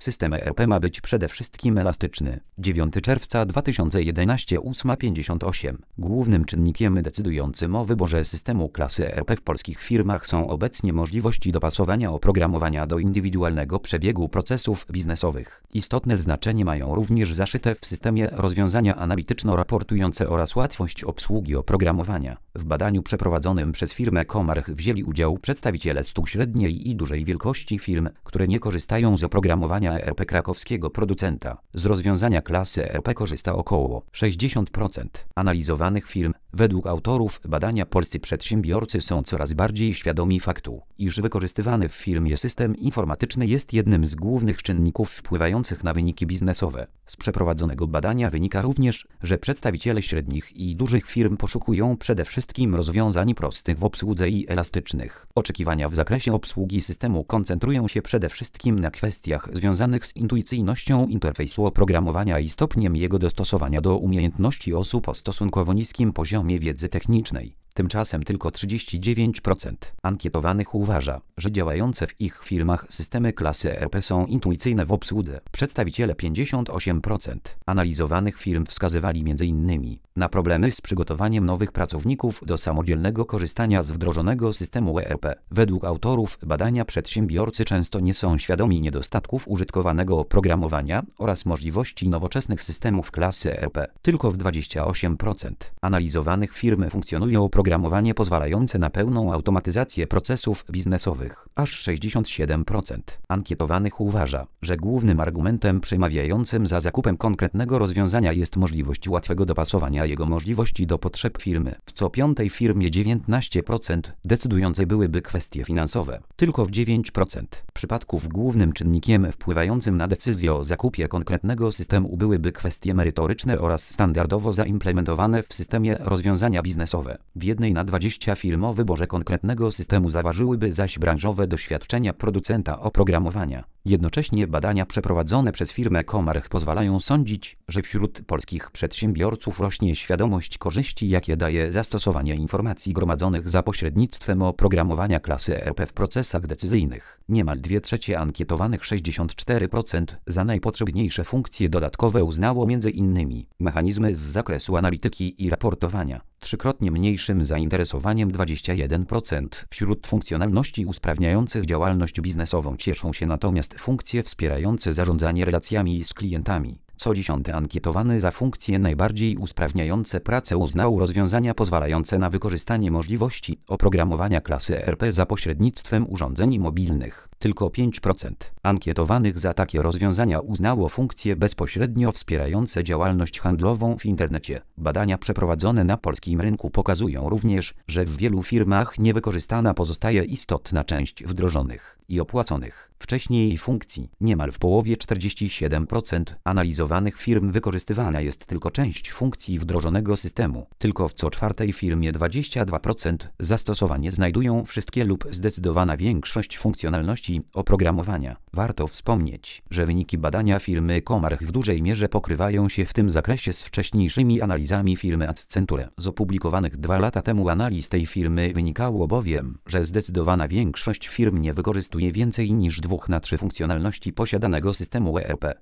System ERP ma być przede wszystkim elastyczny. 9 czerwca 2011 8:58. Głównym czynnikiem decydującym o wyborze systemu klasy ERP w polskich firmach są obecnie możliwości dopasowania oprogramowania do indywidualnego przebiegu procesów biznesowych. Istotne znaczenie mają również zaszyte w systemie rozwiązania analityczno-raportujące oraz łatwość obsługi oprogramowania. W badaniu przeprowadzonym przez firmę Comarch wzięli udział przedstawiciele 100 średniej i dużej wielkości firm, które nie korzystają z oprogramowania ERP krakowskiego producenta. Z rozwiązania klasy ERP korzysta około 60% analizowanych firm. Według autorów badania polscy przedsiębiorcy są coraz bardziej świadomi faktu, iż wykorzystywany w firmie system informatyczny jest jednym z głównych czynników wpływających na wyniki biznesowe. Z przeprowadzonego badania wynika również, że przedstawiciele średnich i dużych firm poszukują przede wszystkim rozwiązań prostych w obsłudze i elastycznych. Oczekiwania w zakresie obsługi systemu koncentrują się przede wszystkim na kwestiach związanych z intuicyjnością interfejsu oprogramowania i stopniem jego dostosowania do umiejętności osób o stosunkowo niskim poziomie wiedzy technicznej. Tymczasem tylko 39% ankietowanych uważa, że działające w ich firmach systemy klasy ERP są intuicyjne w obsłudze. Przedstawiciele 58% analizowanych firm wskazywali m.in. na problemy z przygotowaniem nowych pracowników do samodzielnego korzystania z wdrożonego systemu ERP. Według autorów badania przedsiębiorcy często nie są świadomi niedostatków użytkowanego oprogramowania oraz możliwości nowoczesnych systemów klasy ERP. Tylko w 28% analizowanych firm funkcjonują oprogramowanie pozwalające na pełną automatyzację procesów biznesowych. Aż 67% ankietowanych uważa, że głównym argumentem przemawiającym za zakupem konkretnego rozwiązania jest możliwość łatwego dopasowania jego możliwości do potrzeb firmy. W co piątej firmie 19% decydujące byłyby kwestie finansowe. Tylko w 9% przypadków głównym czynnikiem wpływającym na decyzję o zakupie konkretnego systemu byłyby kwestie merytoryczne oraz standardowo zaimplementowane w systemie rozwiązania biznesowe. W 1 na 20 firm o wyborze konkretnego systemu zaważyłyby zaś branżowe doświadczenia producenta oprogramowania. Jednocześnie badania przeprowadzone przez firmę Comarch pozwalają sądzić, że wśród polskich przedsiębiorców rośnie świadomość korzyści, jakie daje zastosowanie informacji gromadzonych za pośrednictwem oprogramowania klasy ERP w procesach decyzyjnych. Niemal 2/3 ankietowanych 64% za najpotrzebniejsze funkcje dodatkowe uznało m.in. mechanizmy z zakresu analityki i raportowania. Trzykrotnie mniejszym zainteresowaniem 21% wśród funkcjonalności usprawniających działalność biznesową cieszą się natomiast funkcje wspierające zarządzanie relacjami z klientami. Co 10 ankietowany za funkcje najbardziej usprawniające pracę uznał rozwiązania pozwalające na wykorzystanie możliwości oprogramowania klasy ERP za pośrednictwem urządzeń mobilnych. Tylko 5% ankietowanych za takie rozwiązania uznało funkcje bezpośrednio wspierające działalność handlową w internecie. Badania przeprowadzone na polskim rynku pokazują również, że w wielu firmach niewykorzystana pozostaje istotna część wdrożonych i opłaconych wcześniej funkcji. Niemal w połowie 47% analizowanych firm wykorzystywana jest tylko część funkcji wdrożonego systemu. Tylko w co czwartej firmie 22% zastosowanie znajdują wszystkie lub zdecydowana większość funkcjonalności oprogramowania. Warto wspomnieć, że wyniki badania firmy Comarch w dużej mierze pokrywają się w tym zakresie z wcześniejszymi analizami firmy Accenture. Z opublikowanych 2 lata temu analiz tej firmy wynikało bowiem, że zdecydowana większość firm nie wykorzystuje więcej niż 2 na 3 funkcjonalności posiadanego systemu ERP.